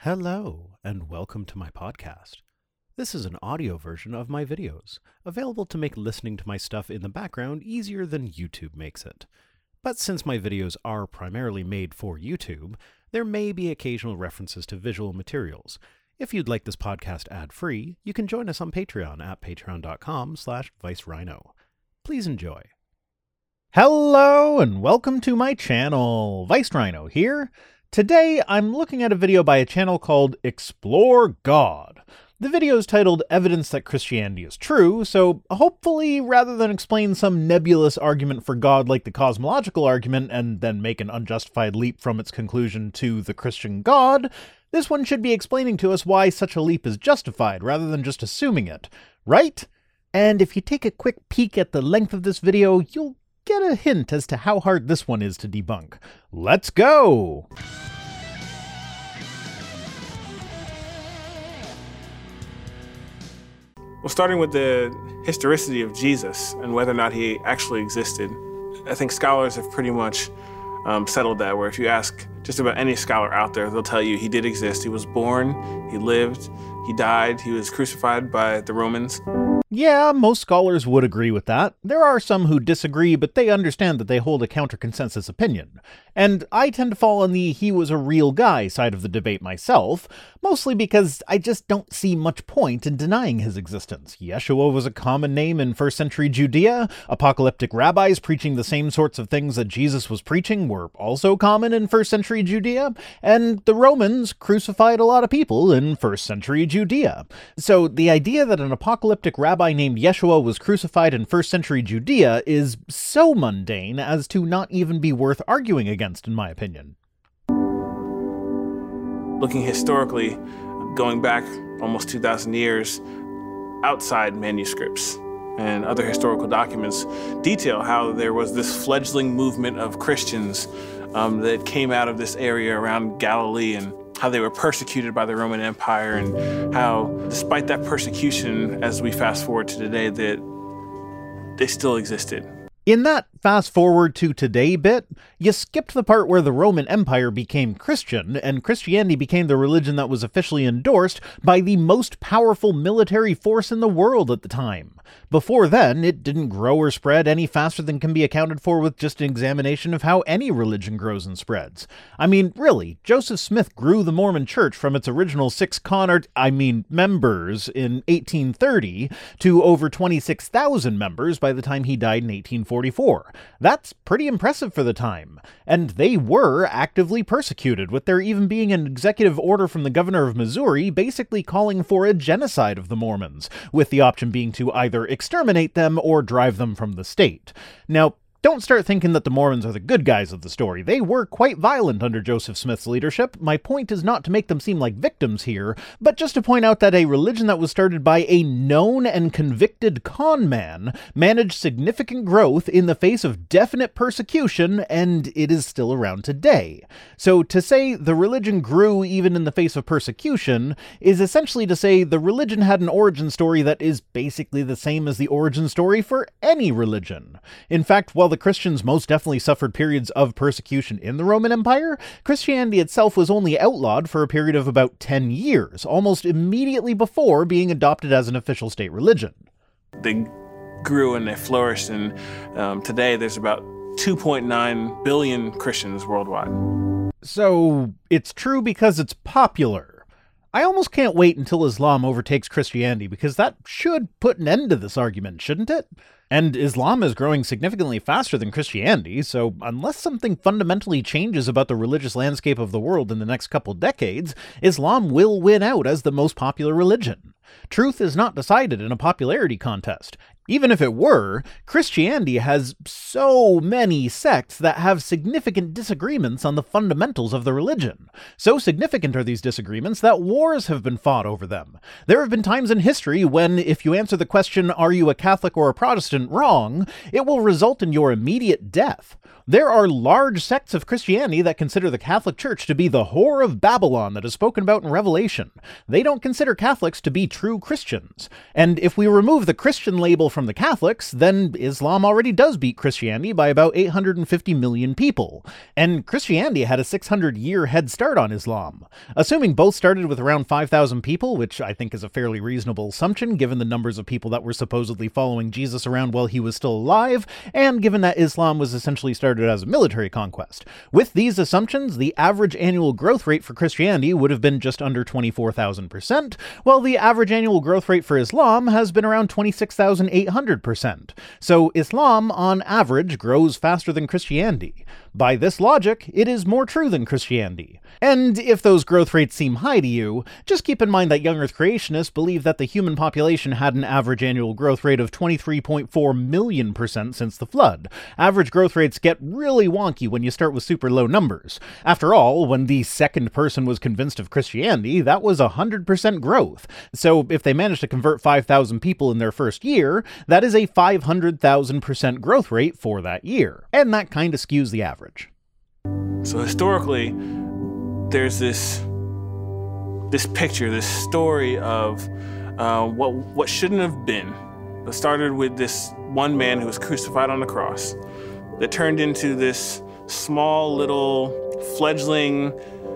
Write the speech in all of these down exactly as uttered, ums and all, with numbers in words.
Hello, and welcome to my podcast. This is an audio version of my videos, available to make listening to my stuff in the background easier than YouTube makes it. But since my videos are primarily made for YouTube, there may be occasional references to visual materials. If you'd like this podcast ad-free, you can join us on Patreon at patreon.com slash vicerhino. Please enjoy. Hello, and welcome to my channel. Vice Rhino here. Today, I'm looking at a video by a channel called Explore God. The video is titled Evidence That Christianity is True, so hopefully, rather than explain some nebulous argument for God like the cosmological argument and then make an unjustified leap from its conclusion to the Christian God, this one should be explaining to us why such a leap is justified rather than just assuming it, right? And if you take a quick peek at the length of this video, you'll get a hint as to how hard this one is to debunk. Let's go! Well, starting with the historicity of Jesus and whether or not he actually existed, I think scholars have pretty much um, settled that, where if you ask just about any scholar out there, they'll tell you he did exist. He was born, he lived, he died, he was crucified by the Romans. Yeah, most scholars would agree with that. There are some who disagree, but they understand that they hold a counter-consensus opinion. And I tend to fall on the he was a real guy side of the debate myself, mostly because I just don't see much point in denying his existence. Yeshua was a common name in first century Judea. Apocalyptic rabbis preaching the same sorts of things that Jesus was preaching were also common in first century Judea. And the Romans crucified a lot of people in first century Judea. So the idea that an apocalyptic rabbi rabbi named Yeshua was crucified in first century Judea is so mundane as to not even be worth arguing against, in my opinion. Looking historically, going back almost two thousand years, outside manuscripts and other historical documents detail how there was this fledgling movement of Christians um, that came out of this area around Galilee, and how they were persecuted by the Roman Empire, and how, despite that persecution, as we fast forward to today, that they still existed. In that fast forward to today bit, you skipped the part where the Roman Empire became Christian, and Christianity became the religion that was officially endorsed by the most powerful military force in the world at the time. Before then, it didn't grow or spread any faster than can be accounted for with just an examination of how any religion grows and spreads. I mean, really, Joseph Smith grew the Mormon Church from its original six convert, I mean, members in eighteen thirty to over twenty-six thousand members by the time he died in eighteen forty-four. That's pretty impressive for the time. And they were actively persecuted, with there even being an executive order from the governor of Missouri basically calling for a genocide of the Mormons, with the option being to either exterminate them or drive them from the state. Now, don't start thinking that the Mormons are the good guys of the story. They were quite violent under Joseph Smith's leadership. My point is not to make them seem like victims here, but just to point out that a religion that was started by a known and convicted con man managed significant growth in the face of definite persecution, and it is still around today. So to say the religion grew even in the face of persecution is essentially to say the religion had an origin story that is basically the same as the origin story for any religion. In fact, while the Christians most definitely suffered periods of persecution in the Roman Empire, Christianity itself was only outlawed for a period of about ten years, almost immediately before being adopted as an official state religion. They grew and they flourished, and um, today there's about two point nine billion Christians worldwide. So it's true because it's popular. I almost can't wait until Islam overtakes Christianity, because that should put an end to this argument, shouldn't it? And Islam is growing significantly faster than Christianity, so unless something fundamentally changes about the religious landscape of the world in the next couple decades, Islam will win out as the most popular religion. Truth is not decided in a popularity contest. Even if it were, Christianity has so many sects that have significant disagreements on the fundamentals of the religion. So significant are these disagreements that wars have been fought over them. There have been times in history when, if you answer the question, "Are you a Catholic or a Protestant?" consistent wrong, it will result in your immediate death. There are large sects of Christianity that consider the Catholic Church to be the whore of Babylon that is spoken about in Revelation. They don't consider Catholics to be true Christians. And if we remove the Christian label from the Catholics, then Islam already does beat Christianity by about eight hundred fifty million people. And Christianity had a six hundred year head start on Islam. Assuming both started with around five thousand people, which I think is a fairly reasonable assumption given the numbers of people that were supposedly following Jesus around while he was still alive, and given that Islam was essentially started as a military conquest. With these assumptions, the average annual growth rate for Christianity would have been just under twenty-four thousand percent, while the average annual growth rate for Islam has been around twenty-six thousand eight hundred percent. So Islam, on average, grows faster than Christianity. By this logic, it is more true than Christianity. And if those growth rates seem high to you, just keep in mind that young Earth creationists believe that the human population had an average annual growth rate of twenty-three point four million percent since the flood. Average growth rates get really wonky when you start with super low numbers. After all, when the second person was convinced of Christianity, that was one hundred percent growth. So if they managed to convert five thousand people in their first year, that is a five hundred thousand percent growth rate for that year. And that kind of skews the average. So historically, there's this this picture, this story of uh, what what shouldn't have been. It started with this one man who was crucified on the cross that turned into this small little fledgling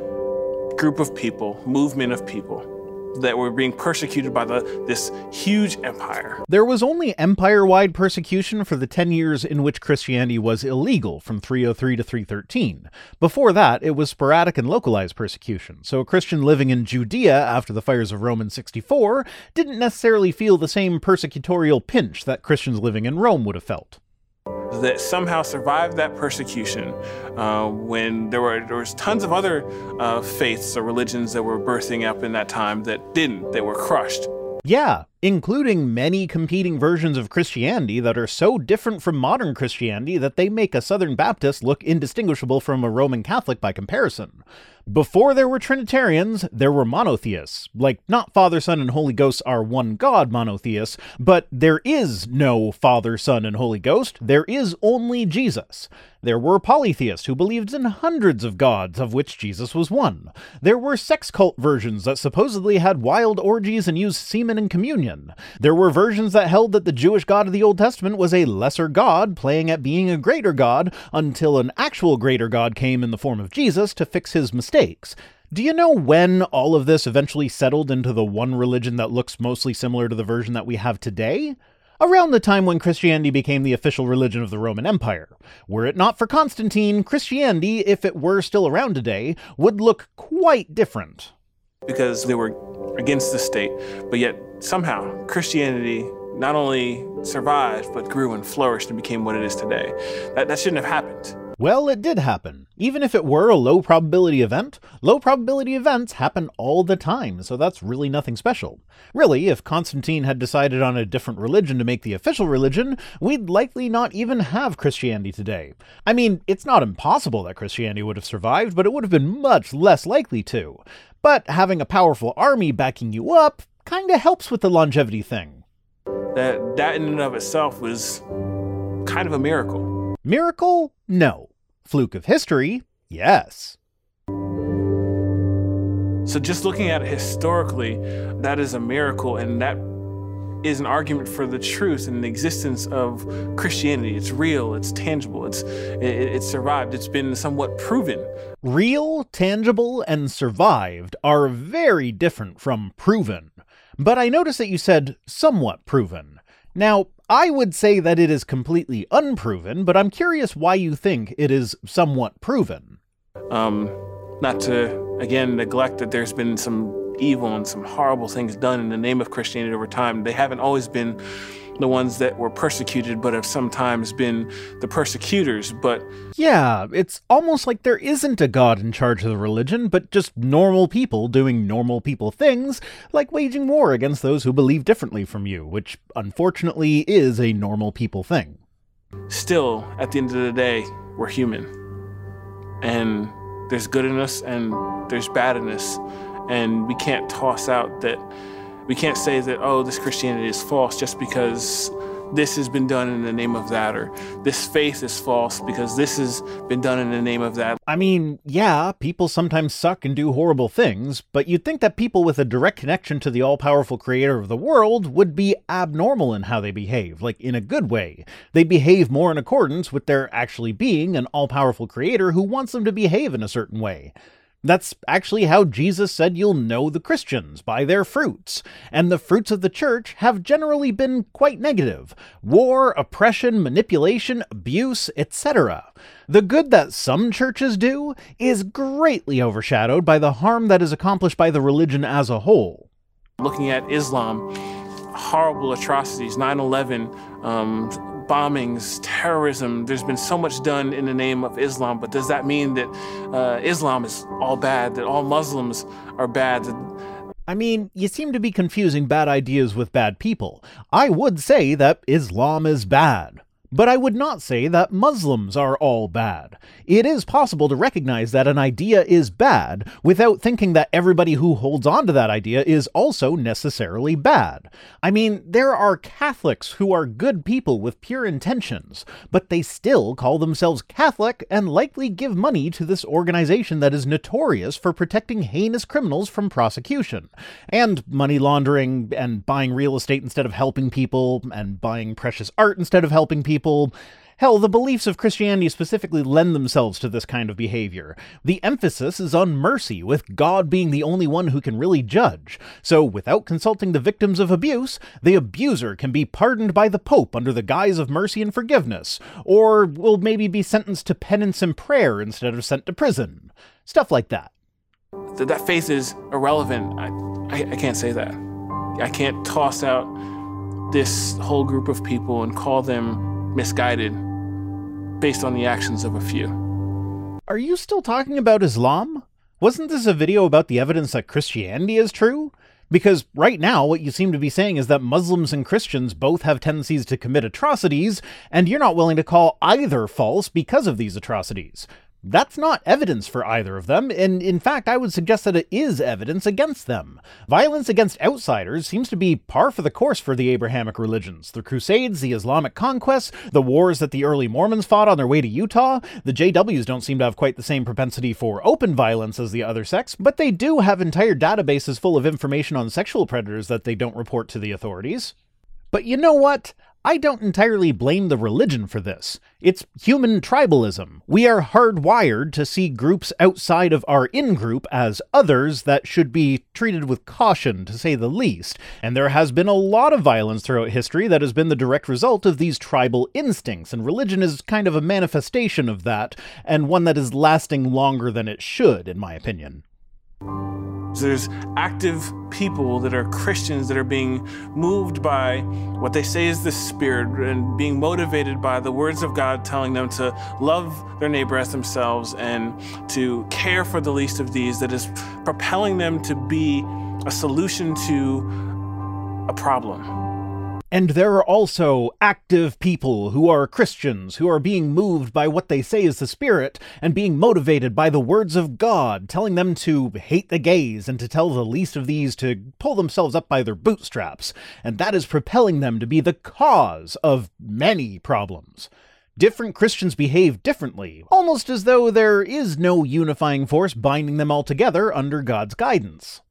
group of people, movement of people that were being persecuted by the this huge empire. There was only empire-wide persecution for the ten years in which Christianity was illegal, from three oh three to three thirteen. Before that, it was sporadic and localized persecution, so a Christian living in Judea after the fires of Rome in sixty-four didn't necessarily feel the same persecutorial pinch that Christians living in Rome would have felt. That somehow survived that persecution uh, when there were there was tons of other uh, faiths or religions that were birthing up in that time that didn't, they were crushed. Yeah, including many competing versions of Christianity that are so different from modern Christianity that they make a Southern Baptist look indistinguishable from a Roman Catholic by comparison. Before there were Trinitarians, there were monotheists. Like, not Father, Son, and Holy Ghost are one God monotheists, but there is no Father, Son, and Holy Ghost. There is only Jesus. There were polytheists who believed in hundreds of gods, of which Jesus was one. There were sex cult versions that supposedly had wild orgies and used semen in communion. There were versions that held that the Jewish God of the Old Testament was a lesser god, playing at being a greater god, until an actual greater god came in the form of Jesus to fix his mistakes. Do you know when all of this eventually settled into the one religion that looks mostly similar to the version that we have today? Around the time when Christianity became the official religion of the Roman Empire. Were it not for Constantine, Christianity, if it were still around today, would look quite different. Because they were against the state, but yet somehow Christianity not only survived, but grew and flourished and became what it is today. That, that shouldn't have happened. Well, it did happen. Even if it were a low probability event, low probability events happen all the time, so that's really nothing special. Really, if Constantine had decided on a different religion to make the official religion, we'd likely not even have Christianity today. I mean, it's not impossible that Christianity would have survived, but it would have been much less likely to. But having a powerful army backing you up kinda helps with the longevity thing. That, that in and of itself was kind of a miracle. Miracle? No. Fluke of history? Yes. So just looking at it historically, that is a miracle, and that is an argument for the truth and the existence of Christianity. It's real, it's tangible, it's it, it's survived, it's been somewhat proven. Real, tangible, and survived are very different from proven. But I noticed that you said somewhat proven. Now, I would say that it is completely unproven, but I'm curious why you think it is somewhat proven. Um, not to, again, neglect that there's been some evil and some horrible things done in the name of Christianity over time. They haven't always been the ones that were persecuted, but have sometimes been the persecutors, but... Yeah, it's almost like there isn't a god in charge of the religion, but just normal people doing normal people things, like waging war against those who believe differently from you, which unfortunately is a normal people thing. Still, at the end of the day, we're human. And there's good in us and there's bad in us. And we can't toss out that, we can't say that, oh, this Christianity is false just because this has been done in the name of that, or this faith is false because this has been done in the name of that. I mean, yeah, people sometimes suck and do horrible things, but you'd think that people with a direct connection to the all-powerful creator of the world would be abnormal in how they behave, like in a good way. They'd behave more in accordance with there actually being an all-powerful creator who wants them to behave in a certain way. That's actually how Jesus said you'll know the Christians, by their fruits. And the fruits of the church have generally been quite negative. War, oppression, manipulation, abuse, et cetera. The good that some churches do is greatly overshadowed by the harm that is accomplished by the religion as a whole. Looking at Islam, horrible atrocities, nine eleven, um, bombings, terrorism. There's been so much done in the name of Islam, but does that mean that uh, Islam is all bad, that all Muslims are bad? I mean, you seem to be confusing bad ideas with bad people. I would say that Islam is bad, but I would not say that Muslims are all bad. It is possible to recognize that an idea is bad without thinking that everybody who holds on to that idea is also necessarily bad. I mean, there are Catholics who are good people with pure intentions, but they still call themselves Catholic and likely give money to this organization that is notorious for protecting heinous criminals from prosecution, and money laundering, and buying real estate instead of helping people, and buying precious art instead of helping people. People. Hell, the beliefs of Christianity specifically lend themselves to this kind of behavior. The emphasis is on mercy, with God being the only one who can really judge. So, without consulting the victims of abuse, the abuser can be pardoned by the Pope under the guise of mercy and forgiveness, or will maybe be sentenced to penance and prayer instead of sent to prison. Stuff like that. That, that faith is irrelevant. I, I, I can't say that. I can't toss out this whole group of people and call them misguided based on the actions of a few. Are you still talking about Islam? Wasn't this a video about the evidence that Christianity is true? Because right now, what you seem to be saying is that Muslims and Christians both have tendencies to commit atrocities, and you're not willing to call either false because of these atrocities. That's not evidence for either of them, and in fact, I would suggest that it is evidence against them. Violence against outsiders seems to be par for the course for the Abrahamic religions. The Crusades, the Islamic conquests, the wars that the early Mormons fought on their way to Utah. The J Ws don't seem to have quite the same propensity for open violence as the other sects, but they do have entire databases full of information on sexual predators that they don't report to the authorities. But you know what? I don't entirely blame the religion for this. It's human tribalism. We are hardwired to see groups outside of our in-group as others that should be treated with caution, to say the least. And there has been a lot of violence throughout history that has been the direct result of these tribal instincts, and religion is kind of a manifestation of that, and one that is lasting longer than it should, in my opinion. So there's active people that are Christians that are being moved by what they say is the Spirit and being motivated by the words of God telling them to love their neighbor as themselves and to care for the least of these, that is propelling them to be a solution to a problem. And there are also active people who are Christians, who are being moved by what they say is the Spirit, and being motivated by the words of God, telling them to hate the gays and to tell the least of these to pull themselves up by their bootstraps. And that is propelling them to be the cause of many problems. Different Christians behave differently, almost as though there is no unifying force binding them all together under God's guidance.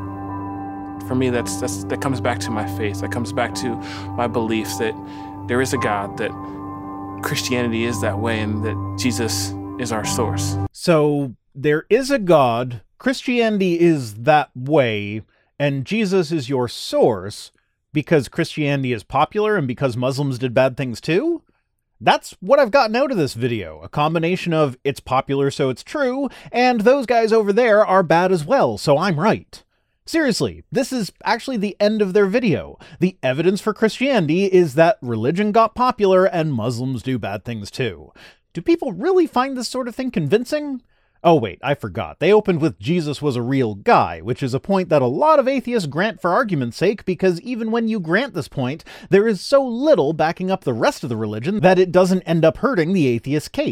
For me, that's, that's that comes back to my faith. That comes back to my belief that there is a God, that Christianity is that way, and that Jesus is our source. So there is a God, Christianity is that way, and Jesus is your source because Christianity is popular and because Muslims did bad things too? That's what I've gotten out of this video. A combination of it's popular so it's true, and those guys over there are bad as well, so I'm right. Seriously, this is actually the end of their video. The evidence for Christianity is that religion got popular and Muslims do bad things too. Do people really find this sort of thing convincing? Oh wait, I forgot. They opened with Jesus was a real guy, which is a point that a lot of atheists grant for argument's sake, because even when you grant this point, there is so little backing up the rest of the religion that it doesn't end up hurting the atheist case.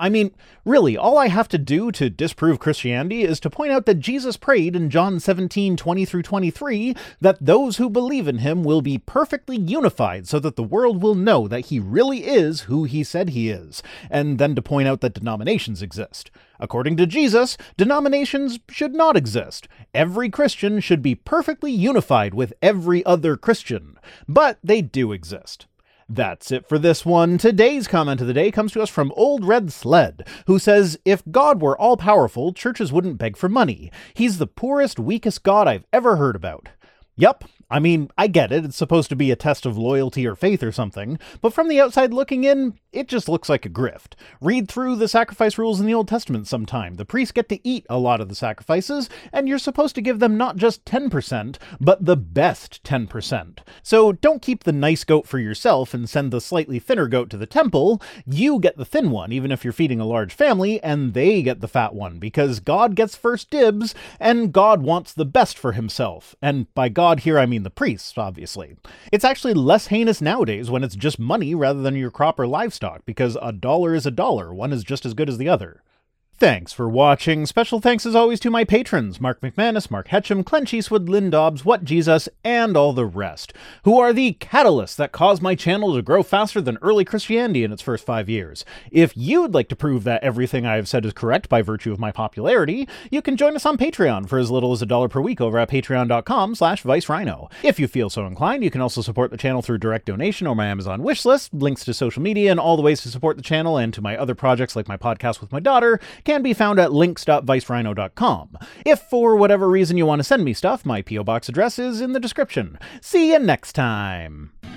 I mean, really, all I have to do to disprove Christianity is to point out that Jesus prayed in John seventeen, twenty through twenty-three that those who believe in him will be perfectly unified so that the world will know that he really is who he said he is, and then to point out that denominations exist. According to Jesus, denominations should not exist. Every Christian should be perfectly unified with every other Christian. But they do exist. That's it for this one. Today's comment of the day comes to us from Old Red Sled, who says, if God were all-powerful, churches wouldn't beg for money. He's the poorest, weakest God I've ever heard about. Yup. I mean, I get it, it's supposed to be a test of loyalty or faith or something, but from the outside looking in, it just looks like a grift. Read through the sacrifice rules in the Old Testament sometime. The priests get to eat a lot of the sacrifices, and you're supposed to give them not just ten percent, but the best ten percent. So don't keep the nice goat for yourself and send the slightly thinner goat to the temple. You get the thin one, even if you're feeding a large family, and they get the fat one, because God gets first dibs, and God wants the best for himself. And by God here I mean the priests, obviously. It's actually less heinous nowadays when it's just money rather than your crop or livestock, because a dollar is a dollar, one is just as good as the other. Thanks for watching. Special thanks as always to my patrons, Mark McManus, Mark Hetcham, Clench Eastwood, Lynn Dobbs, What Jesus, and all the rest, who are the catalysts that caused my channel to grow faster than early Christianity in its first five years. If you'd like to prove that everything I have said is correct by virtue of my popularity, you can join us on Patreon for as little as a dollar per week over at patreon.com slash vicerhino. If you feel so inclined, you can also support the channel through direct donation or my Amazon wishlist. Links to social media and all the ways to support the channel and to my other projects like my podcast with my daughter can be found at links dot vicerhino dot com. If for whatever reason you want to send me stuff, my P O Box address is in the description. See you next time!